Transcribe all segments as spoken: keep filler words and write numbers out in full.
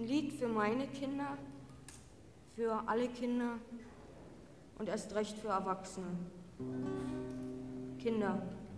Ein Lied für meine Kinder, für alle Kinder und erst recht für Erwachsene. Kinder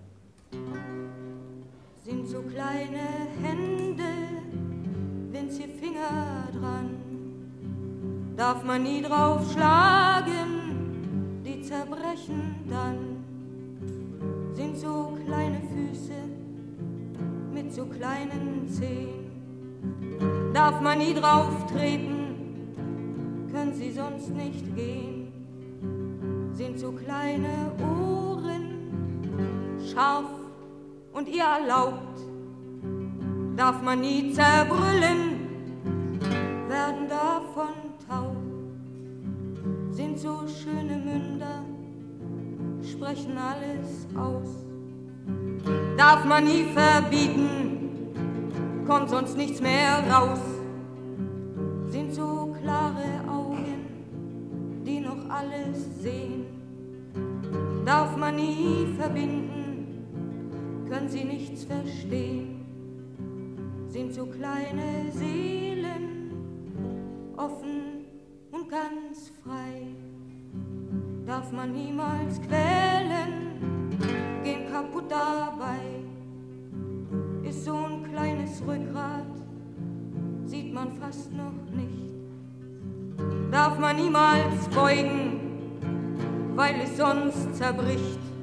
sind so kleine Hände, winzige Finger dran, darf man nie drauf schlagen, die zerbrechen dann. Sind so kleine Füße mit so kleinen Zehen, darf man nie drauf treten, können sie sonst nicht gehen. Sind so kleine Ohren, scharf und ihr erlaubt, darf man nie zerbrüllen, werden davon taub. Sind so schöne Münder, sprechen alles aus, darf man nie verbieten, kommt sonst nichts mehr raus. Sind so klare Augen, die noch alles sehen, darf man nie verbinden, können sie nichts verstehen. Sind so kleine Seelen, offen und ganz frei, darf man niemals quälen, gehen kaputt dabei. Ist so ein kleines Rückgrat, sieht man fast noch nicht, darf man niemals beugen, weil es sonst zerbricht.